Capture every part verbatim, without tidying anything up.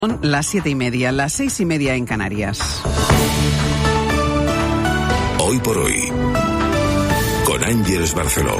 Son las siete y media, las seis y media en Canarias. Hoy por hoy, con Ángeles Barceló.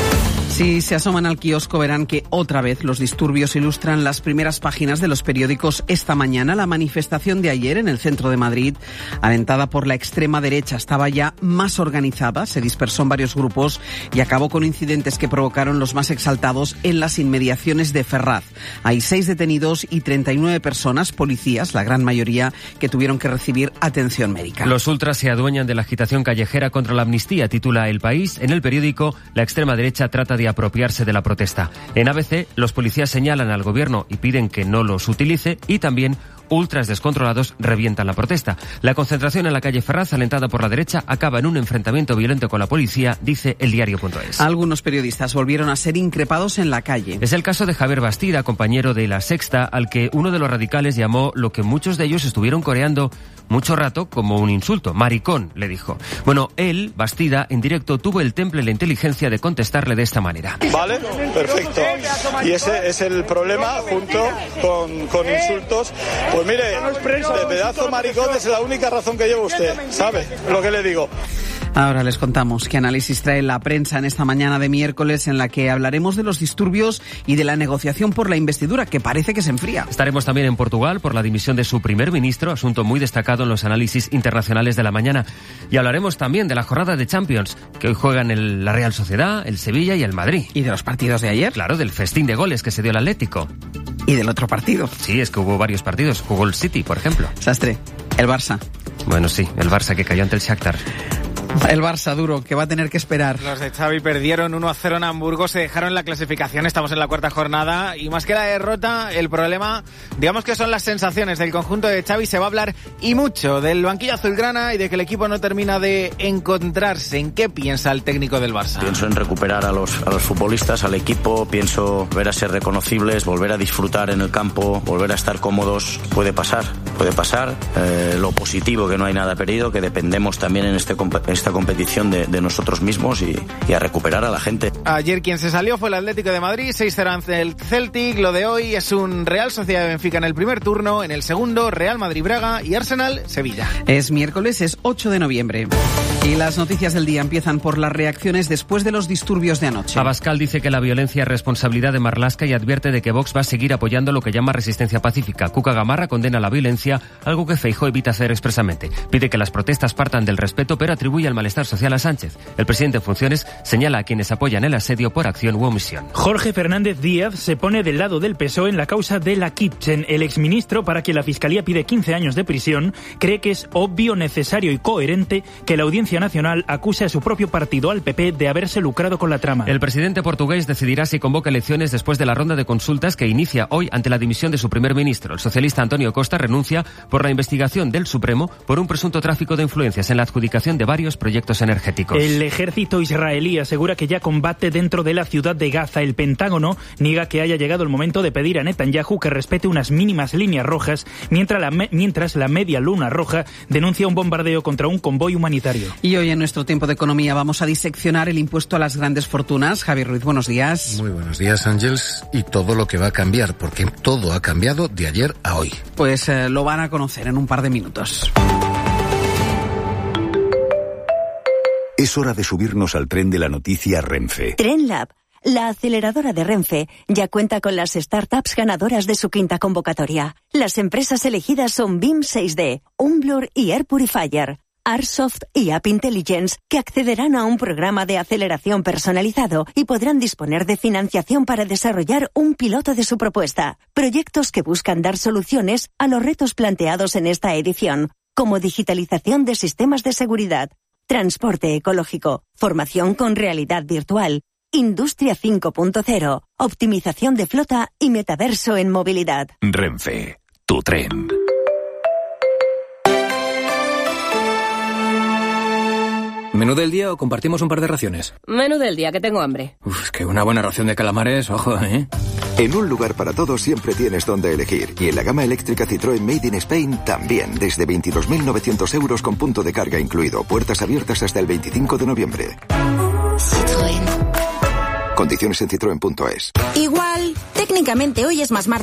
Si se asoman al kiosco verán que otra vez los disturbios ilustran las primeras páginas de los periódicos esta mañana. La manifestación de ayer en el centro de Madrid, alentada por la extrema derecha, estaba ya más organizada, se dispersó en varios grupos y acabó con incidentes que provocaron los más exaltados en las inmediaciones de Ferraz. Hay seis detenidos y treinta y nueve personas, policías, la gran mayoría, que tuvieron que recibir atención médica. Los ultras se adueñan de la agitación callejera contra la amnistía, titula El País. En el periódico, la extrema derecha trata de apropiarse de la protesta. En A B C, los policías señalan al gobierno y piden que no los utilice, y también ultras descontrolados revientan la protesta. La concentración en la calle Ferraz, alentada por la derecha, acaba en un enfrentamiento violento con la policía, dice el diario punto es. Algunos periodistas volvieron a ser increpados en la calle. Es el caso de Javier Bastida, compañero de La Sexta, al que uno de los radicales llamó lo que muchos de ellos estuvieron coreando mucho rato como un insulto. Maricón, le dijo. Bueno, él, Bastida, en directo tuvo el temple y la inteligencia de contestarle de esta manera. Vale, perfecto. Y ese es el problema, junto con, con insultos. Pues mire, de pedazo maricón es la única razón que lleva usted, ¿sabe lo que le digo? Ahora les contamos qué análisis trae la prensa en esta mañana de miércoles, en la que hablaremos de los disturbios y de la negociación por la investidura, que parece que se enfría. Estaremos también en Portugal por la dimisión de su primer ministro, asunto muy destacado en los análisis internacionales de la mañana. Y hablaremos también de la jornada de Champions, que hoy juegan el, la Real Sociedad, el Sevilla y el Madrid. ¿Y de los partidos de ayer? Claro, del festín de goles que se dio el Atlético. ¿Y del otro partido? Sí, es que hubo varios partidos. Jugó el City, por ejemplo. Sastre, el Barça. Bueno, sí, el Barça que cayó ante el Shakhtar. El Barça duro, que va a tener que esperar. Los de Xavi perdieron uno a cero en Hamburgo, se dejaron la clasificación, estamos en la cuarta jornada, y más que la derrota, el problema, digamos que son las sensaciones del conjunto de Xavi. Se va a hablar y mucho del banquillo azulgrana y de que el equipo no termina de encontrarse. ¿En qué piensa el técnico del Barça? Pienso en recuperar a los, a los futbolistas, al equipo, pienso volver a ser reconocibles, volver a disfrutar en el campo, volver a estar cómodos. Puede pasar, puede pasar. Eh, lo positivo, que no hay nada perdido, que dependemos también en este esta competición de, de nosotros mismos y, y a recuperar a la gente. Ayer quien se salió fue el Atlético de Madrid, seis cero ante el Celtic. Lo de hoy es un Real Sociedad de Benfica en el primer turno, en el segundo Real Madrid-Braga y Arsenal-Sevilla. Es miércoles, es ocho de noviembre. Y las noticias del día empiezan por las reacciones después de los disturbios de anoche. Abascal dice que la violencia es responsabilidad de Marlaska y advierte de que Vox va a seguir apoyando lo que llama resistencia pacífica. Cuca Gamarra condena la violencia, algo que Feijóo evita hacer expresamente. Pide que las protestas partan del respeto, pero atribuye al malestar social a Sánchez. El presidente en funciones señala a quienes apoyan el asedio por acción u omisión. Jorge Fernández Díaz se pone del lado del P S O E en la causa de la Kitchen. El exministro, para quien la Fiscalía pide quince años de prisión, cree que es obvio, necesario y coherente que la Audiencia Nacional acuse a su propio partido, al P P, de haberse lucrado con la trama. El presidente portugués decidirá si convoca elecciones después de la ronda de consultas que inicia hoy ante la dimisión de su primer ministro. El socialista António Costa renuncia por la investigación del Supremo por un presunto tráfico de influencias en la adjudicación de varios proyectos energéticos. El ejército israelí asegura que ya combate dentro de la ciudad de Gaza. El Pentágono niega que haya llegado el momento de pedir a Netanyahu que respete unas mínimas líneas rojas, mientras la, me- mientras la Media Luna Roja denuncia un bombardeo contra un convoy humanitario. Y hoy en nuestro tiempo de economía vamos a diseccionar el impuesto a las grandes fortunas. Javier Ruiz, buenos días. Muy buenos días, Ángeles, y todo lo que va a cambiar, porque todo ha cambiado de ayer a hoy. Pues eh, lo van a conocer en un par de minutos. Es hora de subirnos al tren de la noticia Renfe. TrenLab, la aceleradora de Renfe, ya cuenta con las startups ganadoras de su quinta convocatoria. Las empresas elegidas son B I M seis D, Umblur y Air Purifier, Arsoft y App Intelligence, que accederán a un programa de aceleración personalizado y podrán disponer de financiación para desarrollar un piloto de su propuesta. Proyectos que buscan dar soluciones a los retos planteados en esta edición, como digitalización de sistemas de seguridad, transporte ecológico, formación con realidad virtual, Industria cinco punto cero, optimización de flota y metaverso en movilidad. Renfe, tu tren. ¿Menú del día o compartimos un par de raciones? Menú del día, que tengo hambre. Uf, es que una buena ración de calamares, ojo, ¿eh? En un lugar para todos siempre tienes donde elegir. Y en la gama eléctrica Citroën Made in Spain también. Desde veintidós mil novecientos euros con punto de carga incluido. Puertas abiertas hasta el veinticinco de noviembre. Citroën. Condiciones en citroen punto es. Igual, técnicamente hoy es más martes.